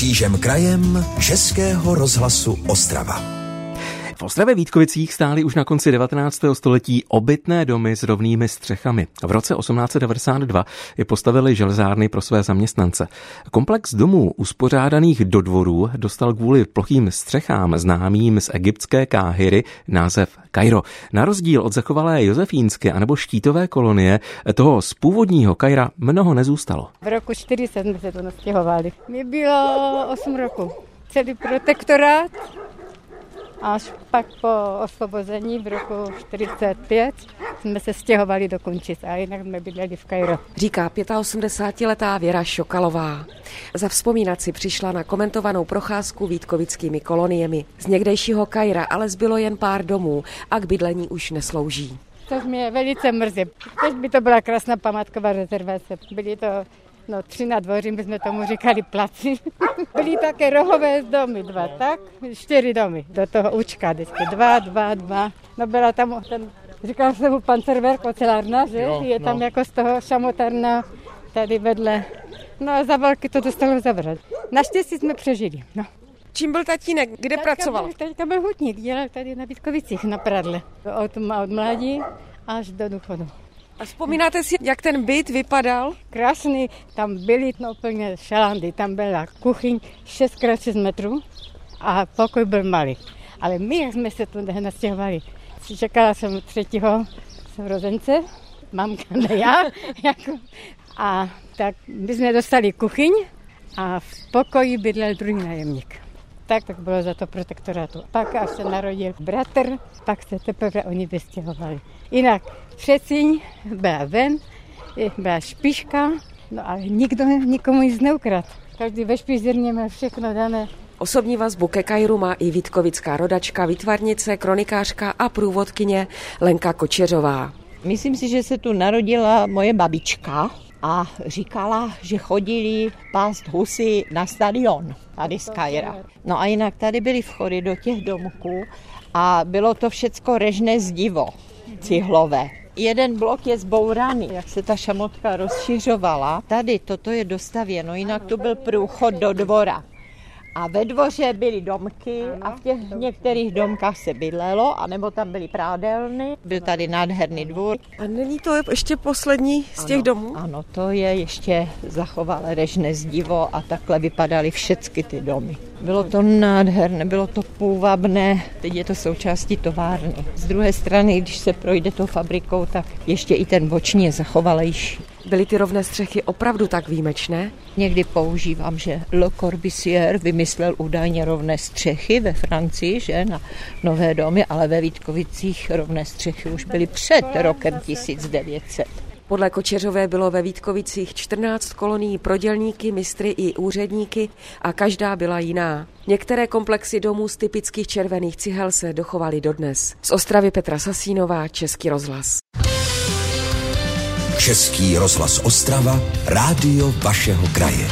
Křížem krajem Českého rozhlasu Ostrava. V Ostravě Vítkovicích stály už na konci 19. století obytné domy s rovnými střechami. V roce 1892 je postavili železárny pro své zaměstnance. Komplex domů uspořádaných do dvorů dostal kvůli plochým střechám známým z egyptské Káhiry název Kairo. Na rozdíl od zachovalé josefínské anebo štítové kolonie toho z původního Kaira mnoho nezůstalo. V roku 40 jsme se to nastěhovali. Mě bylo 8 roku. Celý protektorát. Až pak po osvobození v roku 45 jsme se stěhovali do Kunčic a jinak jsme bydleli v Kairu. Říká 85letá Věra Šokalová. Zavzpomínat si přišla na komentovanou procházku vítkovickými koloniemi. Z někdejšího Kaira ale zbylo jen pár domů a k bydlení už neslouží. To mě velice mrzí. Teď by to byla krásná památková rezervace. Byly to 3 na dvoří, my jsme tomu říkali placi. Byly také rohové domy, 2, tak? 4 domy do toho účka, vždycky 2. No byla tam říkal jsem mu Pancerwerk, ocelárna, že? Je tam jako z toho šamotárna tady vedle. No a za války to dostalo zavřet. Naštěstí jsme přežili, no. Čím byl tatínek? Kde pracoval? Taťka byl hutník, dělal tady na Vítkovicích, na Pradle. Od mládí až do důchodu. A vzpomínáte si, jak ten byt vypadal? Krásný, tam byly úplně šalandy, tam byla kuchyň 6x6 metrů a pokoj byl malý. Ale my, jak jsme se tu nastěhovali, čekala jsem 3. sourozence, mamka ne já, a tak my jsme dostali kuchyň a v pokoji bydlel druhý nájemník. Tak bylo za to protektorátu. Pak, až se narodil bratr, pak se teprve oni vystěhovali. Jinak předsíň byla ven, byla špička, no ale nikdo nikomu nic neukradl. Každý ve špičírně měl všechno dané. Osobní vazbu ke Kairu má i vítkovická rodačka, výtvarnice, kronikářka a průvodkyně Lenka Kočeřová. Myslím si, že se tu narodila moje babička a říkala, že chodili pást husy na stadion tady z Kaira. No a jinak tady byly vchody do těch domků a bylo to všecko režné zdivo, cihlové. Jeden blok je zbouraný, jak se ta šamotka rozšiřovala. Tady toto je dostavěno, jinak tu byl průchod do dvora. A ve dvoře byly domky a v těch některých domkách se bydlelo, anebo tam byly prádelny. Byl tady nádherný dvůr. A není to ještě poslední z těch domů? Ano, to je ještě zachovalé režné zdivo a takhle vypadaly všechny ty domy. Bylo to nádherné, bylo to půvabné, teď je to součástí továrny. Z druhé strany, když se projde tou fabrikou, tak ještě i ten boční je zachovalejší. Byly ty rovné střechy opravdu tak výjimečné? Někdy používám, že Le Corbusier vymyslel údajně rovné střechy ve Francii, že na nové domy, ale ve Vítkovicích rovné střechy už byly před rokem 1900. Podle Kočeřové bylo ve Vítkovicích 14 kolonií pro dělníky, mistry i úředníky a každá byla jiná. Některé komplexy domů z typických červených cihel se dochovaly dodnes. Z Ostravy Petra Sasínová, Český rozhlas. Český rozhlas Ostrava, rádio vašeho kraje.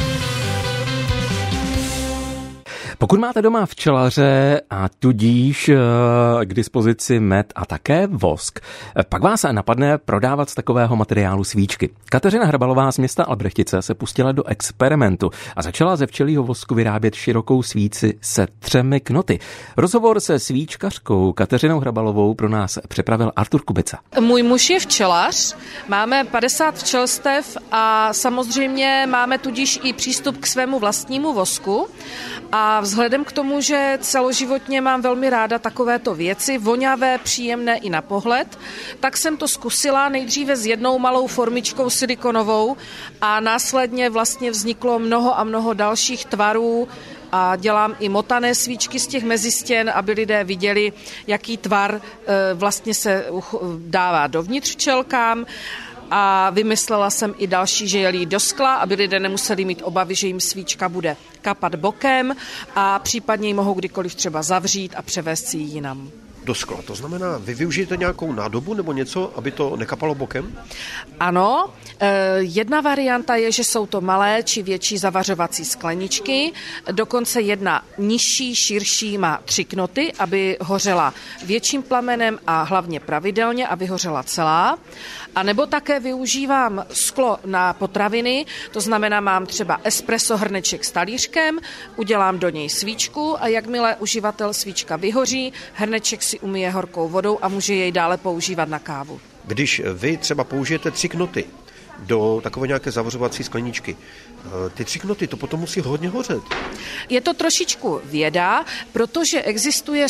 Pokud máte doma včelaře a tudíž k dispozici med a také vosk, pak vás napadne prodávat z takového materiálu svíčky. Kateřina Hrabalová z města Albrechtice se pustila do experimentu a začala ze včelího vosku vyrábět širokou svíci se 3 knoty. Rozhovor se svíčkařkou Kateřinou Hrabalovou pro nás připravil Artur Kubica. Můj muž je včelař, máme 50 včelstev a samozřejmě máme tudíž i přístup k svému vlastnímu vosku. A vzhledem k tomu, že celoživotně mám velmi ráda takovéto věci, voňavé, příjemné i na pohled, tak jsem to zkusila nejdříve s jednou malou formičkou silikonovou a následně vlastně vzniklo mnoho a mnoho dalších tvarů a dělám i motané svíčky z těch mezistěn, aby lidé viděli, jaký tvar vlastně se dává dovnitř včelkám. A vymyslela jsem i další, že jelí do skla, aby lidé nemuseli mít obavy, že jim svíčka bude kapat bokem a případně ji mohou kdykoliv třeba zavřít a převést si ji jinam. do skla. To znamená, vy využijete nějakou nádobu nebo něco, aby to nekapalo bokem? Ano, jedna varianta je, že jsou to malé či větší zavařovací skleničky, dokonce jedna nižší, širší má 3 knoty, aby hořela větším plamenem a hlavně pravidelně a vyhořela celá. A nebo také využívám sklo na potraviny, to znamená, mám třeba espresso hrneček s talířkem, udělám do něj svíčku a jakmile uživatel svíčka vyhoří, hrneček si umyje horkou vodou a může jej dále používat na kávu. Když vy třeba použijete 3 knoty do takové nějaké zavařovací skleničky, ty 3 knoty, to potom musí hodně hořet. Je to trošičku věda, protože existuje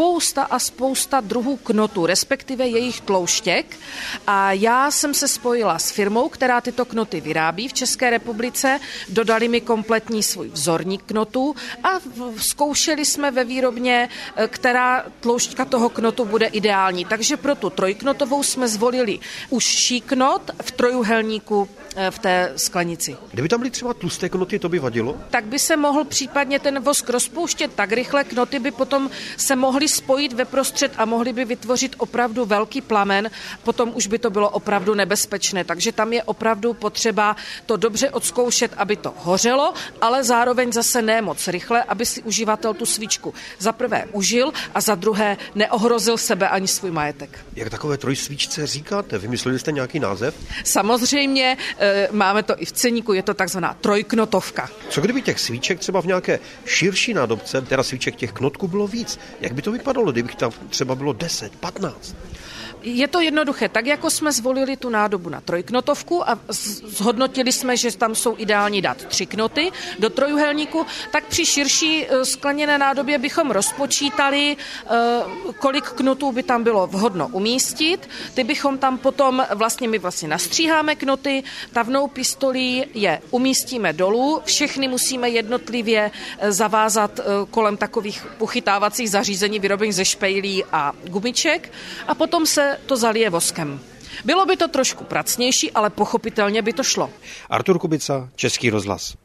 spousta druhů knotů, respektive jejich tlouštěk. A já jsem se spojila s firmou, která tyto knoty vyrábí v České republice. Dodali mi kompletní svůj vzorník knotů a zkoušeli jsme ve výrobně, která tloušťka toho knotu bude ideální. Takže pro tu trojknotovou jsme zvolili užší knot v trojúhelníku v té sklenici. Kdyby tam byly třeba tlusté knoty, to by vadilo? Tak by se mohl případně ten vosk rozpouštět tak rychle, knoty by potom se mohly spojit ve prostřed a mohly by vytvořit opravdu velký plamen, potom už by to bylo opravdu nebezpečné, takže tam je opravdu potřeba to dobře odzkoušet, aby to hořelo, ale zároveň zase ne moc rychle, aby si uživatel tu svíčku za prvé užil a za druhé neohrozil sebe ani svůj majetek. Jak takové trojsvíčce říkáte? Vymysleli jste nějaký název? Samozřejmě máme to i v ceníku, je to takzvaná trojknotovka. Co kdyby těch svíček třeba v nějaké širší nádobce, teda svíček těch knotků bylo víc? Jak by to vypadalo, kdybych tam třeba bylo 10, 15? Je to jednoduché. Tak jako jsme zvolili tu nádobu na trojknotovku a zhodnotili jsme, že tam jsou ideální dát 3 knoty do trojúhelníku, tak při širší skleněné nádobě bychom rozpočítali, kolik knotů by tam bylo vhodno umístit. Ty bychom tam potom my nastříháme knoty, tavnou pistolí je umístíme dolů, všechny musíme jednotlivě zavázat kolem takových uchytávacích zařízení vyrobených ze špejlí a gumiček a potom se to zalije voskem. Bylo by to trošku pracnější, ale pochopitelně by to šlo. Artur Kubica, Český rozhlas.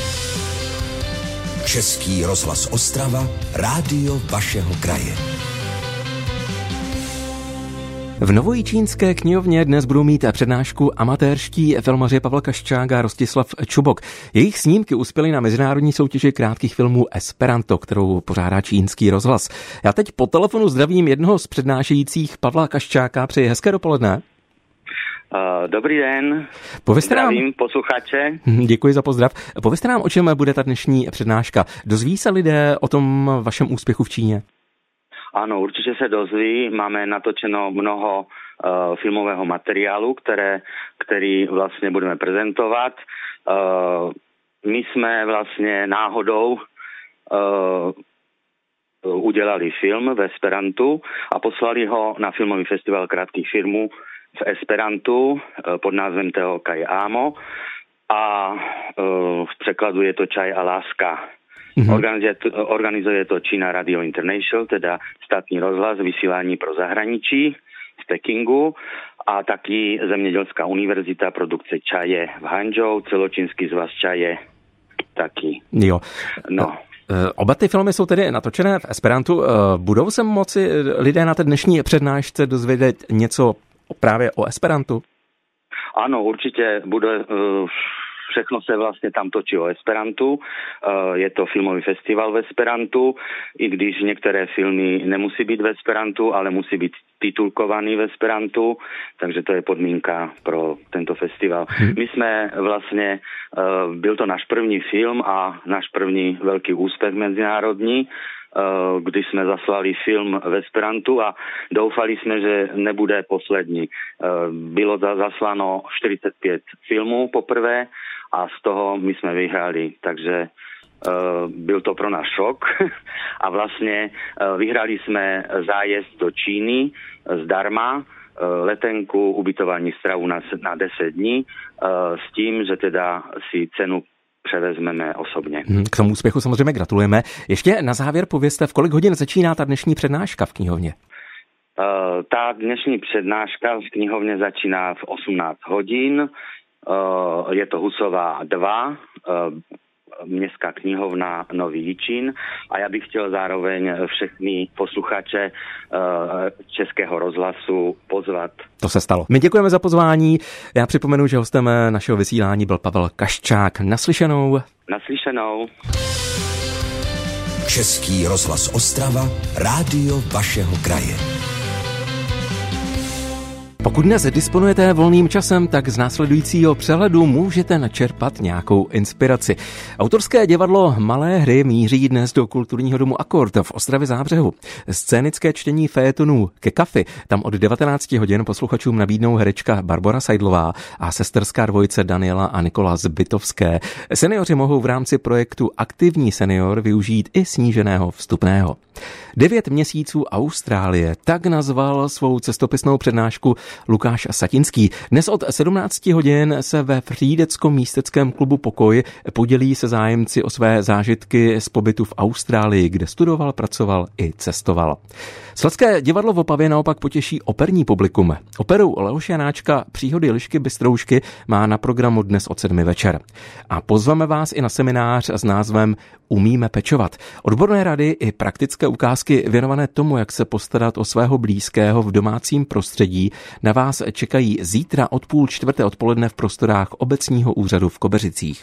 Český rozhlas Ostrava, rádio vašeho kraje. V Novojičínské knihovně dnes budou mít přednášku amatérští filmaři Pavel Kaščák a Rostislav Čubok. Jejich snímky uspěly na mezinárodní soutěži krátkých filmů Esperanto, kterou pořádá Čínský rozhlas. Já teď po telefonu zdravím jednoho z přednášejících, Pavla Kaščáka. Přeji hezké dopoledne. Dobrý den, zdravím posluchače. Děkuji za pozdrav. Povězte nám, o čem bude ta dnešní přednáška. Dozví se lidé o tom vašem úspěchu v Číně? Áno, určite sa dozví. Máme natočeno mnoho filmového materiálu, ktorý vlastne budeme prezentovať. My sme vlastne náhodou udelali film v Esperantu a poslali ho na filmový festival krátkých filmů v Esperantu pod názvem Teo Kai Amo a v překladu je to Čaj a láska. Organizuje to China Radio International, teda štátny rozhlas, vysielanie pro zahraničí v Pekingu a taky Zemědělská univerzita produkce čaje v Hangzhou, celočínský zvaz čaje taky. Jo. No. Oba ty filmy jsou tedy natočené v Esperantu. Budou se moci lidé na té dnešní přednášce dozvědět něco právě o Esperantu? Áno, určite bude... Všechno se vlastně tam točí o Esperantu. Je to filmový festival v Esperantu, i když některé filmy nemusí být v Esperantu, ale musí být titulkovaný v Esperantu, takže to je podmínka pro tento festival. My jsme vlastně, byl to náš první film a náš první velký úspěch mezinárodní, když jsme zaslali film v Esperantu a doufali jsme, že nebude poslední. Bylo zaslano 45 filmů poprvé a z toho my jsme vyhrali, takže byl to pro nás šok a vlastně vyhrali jsme zájezd do Číny zdarma, letenku, ubytování, stravu na 10 dní s tím, že teda si cenu převezmeme osobně. K tomu úspěchu samozřejmě gratulujeme. Ještě na závěr povězte, v kolik hodin začíná ta dnešní přednáška v knihovně? Ta dnešní přednáška v knihovně začíná v 18 hodin. Je to Husová 2, Městská knihovna Nový Jičín a já bych chtěl zároveň všechny posluchače Českého rozhlasu pozvat. To se stalo. My děkujeme za pozvání. Já připomenu, že hostem našeho vysílání byl Pavel Kaščák. Naslyšenou. Naslyšenou. Český rozhlas Ostrava, rádio vašeho kraje. Pokud dnes disponujete volným časem, tak z následujícího přehledu můžete načerpat nějakou inspiraci. Autorské divadlo Malé hry míří dnes do kulturního domu Akord v Ostravě Zábřehu. Scénické čtení fejetonů Ke kafi tam od 19 hodin posluchačům nabídnou herečka Barbora Seidlová a sesterská dvojice Daniela a Nikola Zbytovské. Seniori mohou v rámci projektu Aktivní senior využít i sníženého vstupného. 9 měsíců Austrálie, tak nazval svou cestopisnou přednášku Lukáš Satinský. Dnes od 17 hodin se ve Fřídecko-místeckém klubu Pokoj podělí se zájemci o své zážitky z pobytu v Austrálii, kde studoval, pracoval i cestoval. Slezské divadlo v Opavě naopak potěší operní publikum. Operu Leoše Janáčka Příhody Lišky Bystroušky má na programu dnes od 7 večer. A pozveme vás i na seminář s názvem Umíme pečovat. Odborné rady i praktické ukázky věnované tomu, jak se postarat o svého blízkého v domácím prostředí, na vás čekají zítra od 3:30 odpoledne v prostorách obecního úřadu v Kobeřicích.